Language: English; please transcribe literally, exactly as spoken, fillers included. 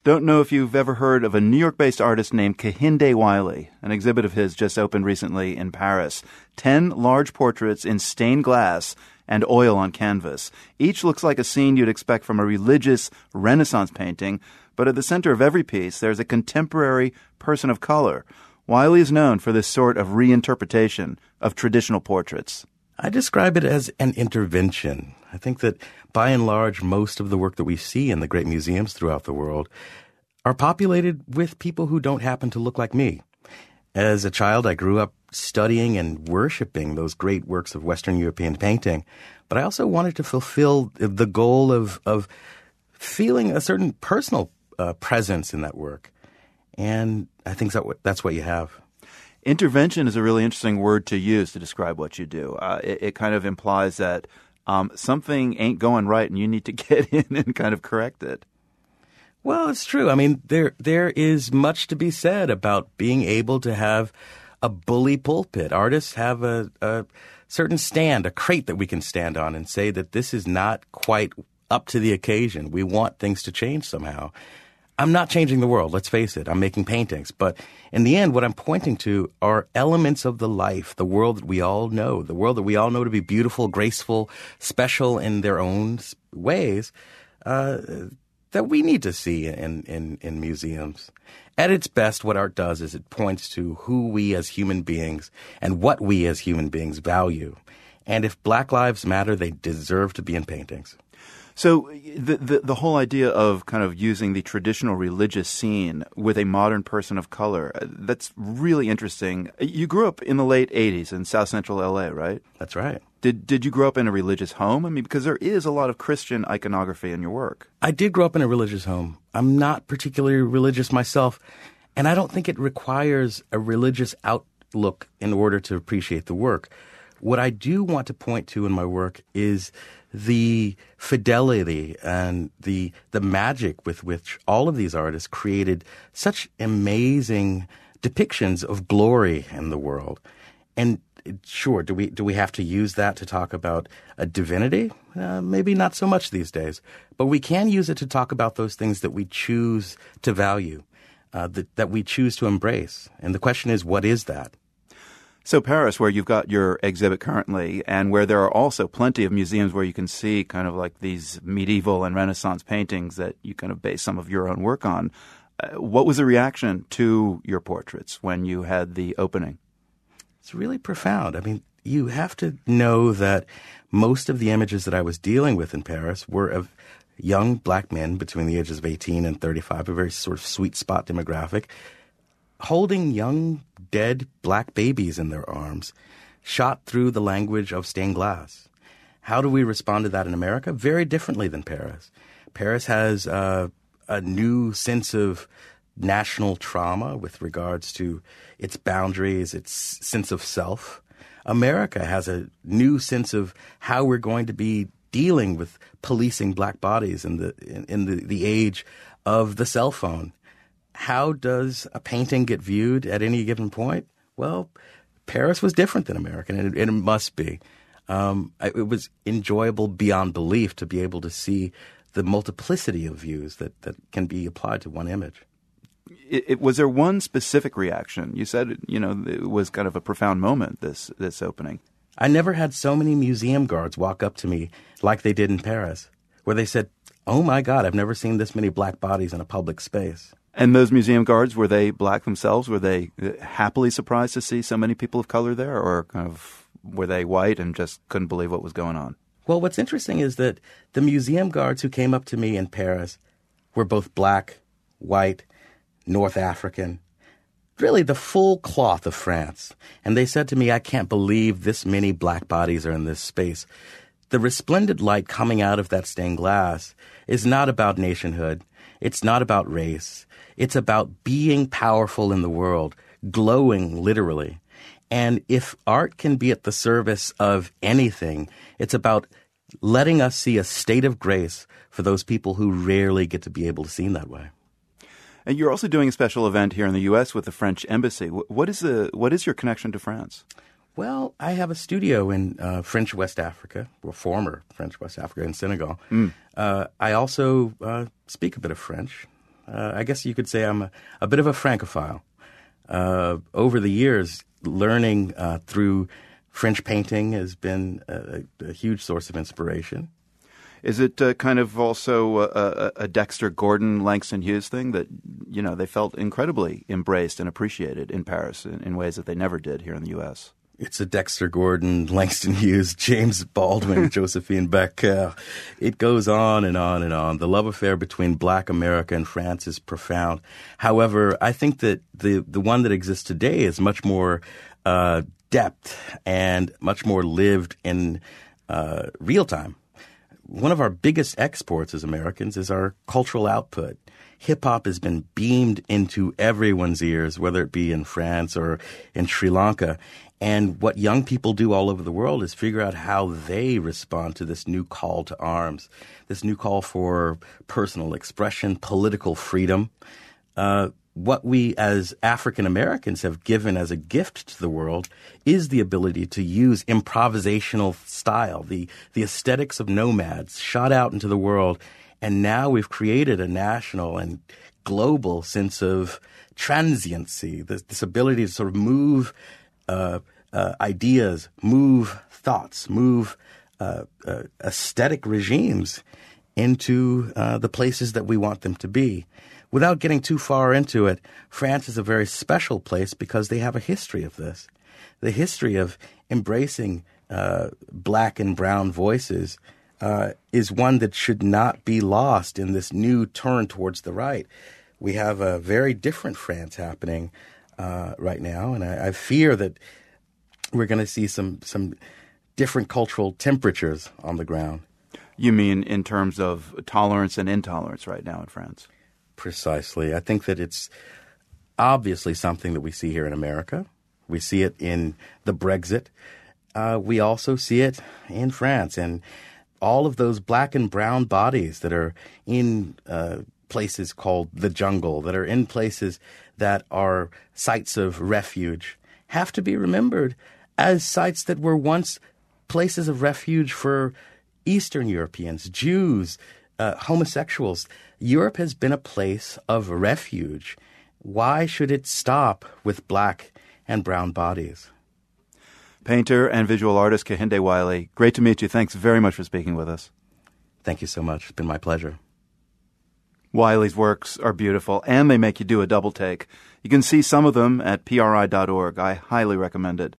Don't know if you've ever heard of a New York-based artist named Kehinde Wiley. An exhibit of his just opened recently in Paris. Ten large portraits in stained glass and oil on canvas. Each looks like a scene you'd expect from a religious Renaissance painting, but at the center of every piece, there's a contemporary person of color. Wiley is known for this sort of reinterpretation of traditional portraits. I describe it as an intervention. I think that, by and large, most of the work that we see in the great museums throughout the world are populated with people who don't happen to look like me. As a child, I grew up studying and worshiping those great works of Western European painting, but I also wanted to fulfill the goal of, of feeling a certain personal uh, presence in that work. And I think that that's what you have. Intervention is a really interesting word to use to describe what you do. Uh, it, it kind of implies that um, something ain't going right and you need to get in and kind of correct it. Well, it's true. I mean, there there is much to be said about being able to have a bully pulpit. Artists have a, a certain stand, a crate that we can stand on and say that this is not quite up to the occasion. We want things to change somehow. I'm not changing the world, let's face it. I'm making paintings. But in the end, what I'm pointing to are elements of the life, the world that we all know, the world that we all know to be beautiful, graceful, special in their own ways, uh, that we need to see in, in, in museums. At its best, what art does is it points to who we as human beings and what we as human beings value. And if Black lives matter, they deserve to be in paintings. So the, the the whole idea of kind of using the traditional religious scene with a modern person of color, that's really interesting. You grew up in the late eighties in South Central L A, right? That's right. Did did you grow up in a religious home? I mean, because there is a lot of Christian iconography in your work. I did grow up in a religious home. I'm not particularly religious myself, and I don't think it requires a religious outlook in order to appreciate the work. What I do want to point to in my work is the fidelity and the the magic with which all of these artists created such amazing depictions of glory in the world. And sure, do we do we have to use that to talk about a divinity? Uh, maybe not so much these days. But we can use it to talk about those things that we choose to value, uh, that, that we choose to embrace. And the question is, what is that? So Paris, where you've got your exhibit currently, and where there are also plenty of museums where you can see kind of like these medieval and Renaissance paintings that you kind of base some of your own work on, uh, what was the reaction to your portraits when you had the opening? It's really profound. I mean, you have to know that most of the images that I was dealing with in Paris were of young Black men between the ages of eighteen and thirty-five, a very sort of sweet spot demographic, holding young, dead Black babies in their arms, shot through the language of stained glass. How do we respond to that in America? Very differently than Paris. Paris has uh, a new sense of national trauma with regards to its boundaries, its sense of self. America has a new sense of how we're going to be dealing with policing Black bodies in the in, in the, the age of the cell phone. How does a painting get viewed at any given point? Well, Paris was different than America, and it, and it must be. Um, it was enjoyable beyond belief to be able to see the multiplicity of views that, that can be applied to one image. It, it, was there one specific reaction? You said, you know, it was kind of a profound moment, this this opening. I never had so many museum guards walk up to me like they did in Paris, where they said, "Oh my God, I've never seen this many Black bodies in a public space." And those museum guards, were they Black themselves? Were they happily surprised to see so many people of color there, or kind of were they white and just couldn't believe what was going on? Well, what's interesting is that the museum guards who came up to me in Paris were both Black, white, North African, really the full cloth of France. And they said to me, "I can't believe this many Black bodies are in this space." The resplendent light coming out of that stained glass is not about nationhood. It's not about race. It's about being powerful in the world, glowing literally. And if art can be at the service of anything, it's about letting us see a state of grace for those people who rarely get to be able to see in that way. And you're also doing a special event here in the U S with the French Embassy. What is the what is your connection to France? Well, I have a studio in uh, French West Africa, or former French West Africa in Senegal. Mm. Uh, I also uh, speak a bit of French. Uh, I guess you could say I'm a, a bit of a Francophile. Uh, over the years, learning uh, through French painting has been a, a huge source of inspiration. Is it uh, kind of also a, a Dexter Gordon, Langston Hughes thing that, you know, they felt incredibly embraced and appreciated in Paris in, in ways that they never did here in the U S? It's a Dexter Gordon, Langston Hughes, James Baldwin, Josephine Baker. It goes on and on and on. The love affair between Black America and France is profound. However, I think that the, the one that exists today is much more uh, depth and much more lived in uh, real time. One of our biggest exports as Americans is our cultural output. Hip-hop has been beamed into everyone's ears, whether it be in France or in Sri Lanka. And what young people do all over the world is figure out how they respond to this new call to arms, this new call for personal expression, political freedom. Uh, what we as African Americans have given as a gift to the world is the ability to use improvisational style, the, the aesthetics of nomads shot out into the world. And now we've created a national and global sense of transiency, this, this ability to sort of move uh, uh, ideas, move thoughts, move uh, uh, aesthetic regimes into uh, the places that we want them to be. Without getting too far into it, France is a very special place because they have a history of this. The history of embracing uh, black and brown voices uh, is one that should not be lost in this new turn towards the right. We have a very different France happening uh, right now, and I, I fear that we're going to see some, some different cultural temperatures on the ground. You mean in terms of tolerance and intolerance right now in France? Precisely. I think that it's obviously something that we see here in America. We see it in the Brexit. Uh, we also see it in France. And all of those black and brown bodies that are in uh, places called the jungle, that are in places that are sites of refuge, have to be remembered as sites that were once places of refuge for Eastern Europeans, Jews, uh, homosexuals. Europe has been a place of refuge. Why should it stop with black and brown bodies? Painter and visual artist Kehinde Wiley, great to meet you. Thanks very much for speaking with us. Thank you so much. It's been my pleasure. Wiley's works are beautiful, and they make you do a double take. You can see some of them at P R I dot org. I highly recommend it.